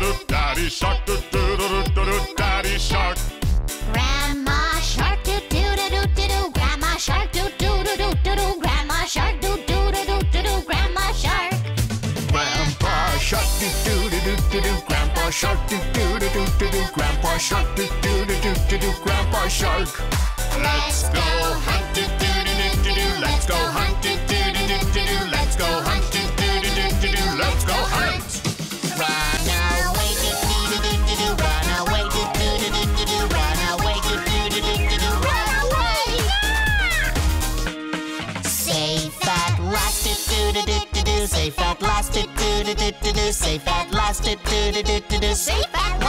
Daddy shark, do do do do do, Daddy shark. Grandma shark, do do do do do do. Grandma shark, do do do do do do. Grandma shark, do do do do do do. Grandma shark. Grandpa shark, do do do do do do. Grandpa shark, do do do do do do. Grandpa shark, do do do do do do. Grandpa shark. Let's go hunt, do do do do do do. Let's go hunt, do do do do do do. Let's go hunt, do do do do do do. Let's go hunt. Run away, do do do do do do. Run away, do do do do do do. Run away, do do do do do do. Run away! Safe at last, do do do do do do. Safe at last, do do do do do do. Safe at last, do do do do do do. Safe at